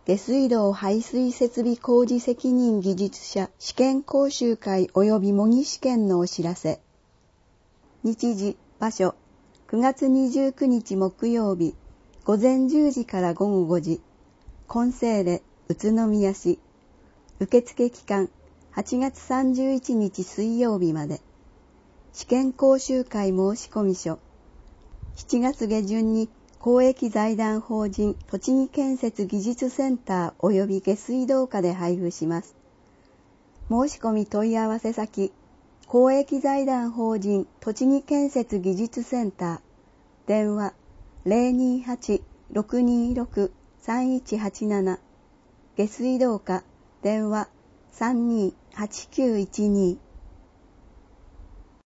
下水道排水設備工事責任技術者試験講習会及び模擬試験のお知らせ。日時、場所、9月29日木曜日、午前10時から午後5時、金星レ、宇都宮市。受付期間、8月31日水曜日まで。試験講習会申込書。7月下旬に公益財団法人栃木建設技術センター及び下水道課で配布します。申し込み問い合わせ先、公益財団法人栃木建設技術センター、電話 028-626-3187、下水道課、電話 32-8912